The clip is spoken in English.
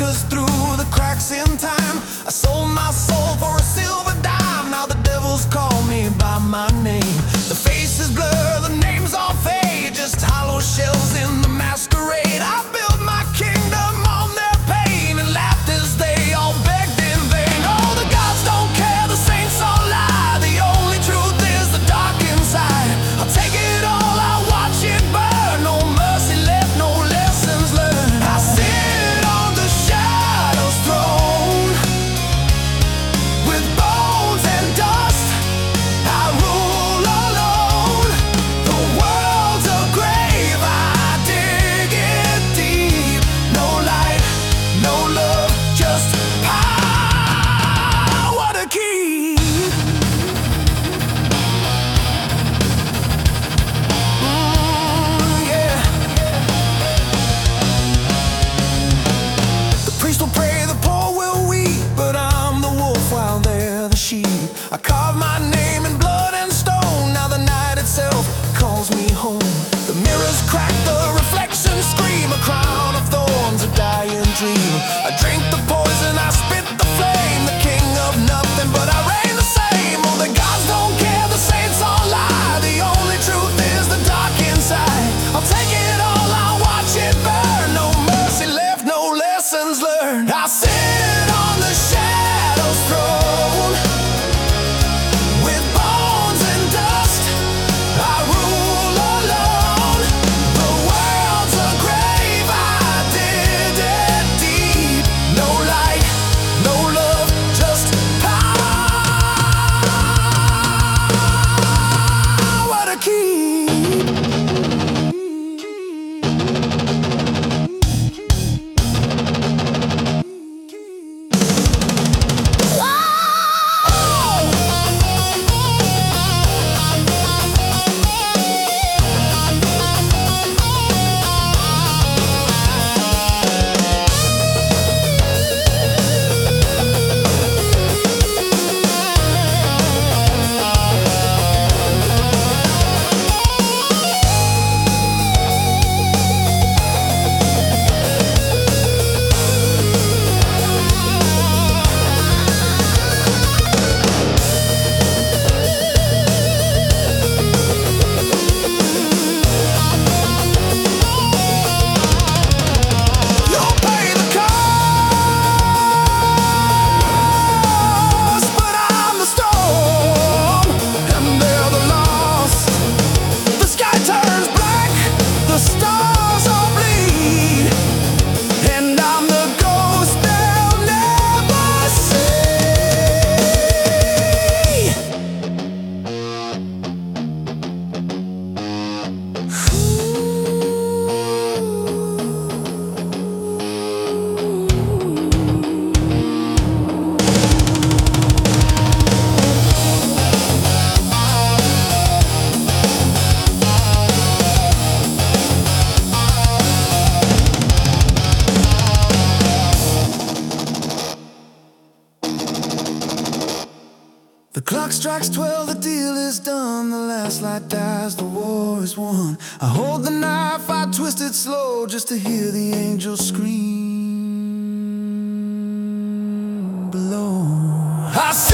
'cause through the cracks in time I sold my soul for a silver dime. Now the devils call me by my name. The faces blur, the names all fade, just hollow shells in the masquerade. I built my kingdom on their pain and laughed as they all begged in vain. Oh, the gods don't care, the saints all lie. The only truth is the dark inside. I'll take it all, I'll watch it burn. No mercy left, no lessons learned. I sit on the shadow's throne with bones and dust. I rule alone. The world's a grave, I dig it deep. No light, no love, just power to keep. Yeah. The priest will pray, the poor will weep, but I'm the wolf while they're the sheep. I carve my name in blood and stone. Now the night itself calls me home. The mirrors crack, the reflections scream. A crown of thorns, a dying dream. I drink the poison, I spit the flame. The king of nothing, but I reign the same. Oh, the gods don't care, the saints all lie. The only truth is the dark inside. I'll take it all, I'll watch it burn. No mercy left, no lessons learned. I sit on the shadow's throne with bones and dust. I rule alone. The world's a grave, I did it deep. No light, no love, just power to keep. You'll pay the cost, but I'm the storm, and they're the lost. The sky turns black, the stars all bleed, and I'm the ghost they'll never The clock strikes 12, the deal is done. The last light dies, the war is won. I hold the knife, I twist it slow, just to hear the angels scream below. I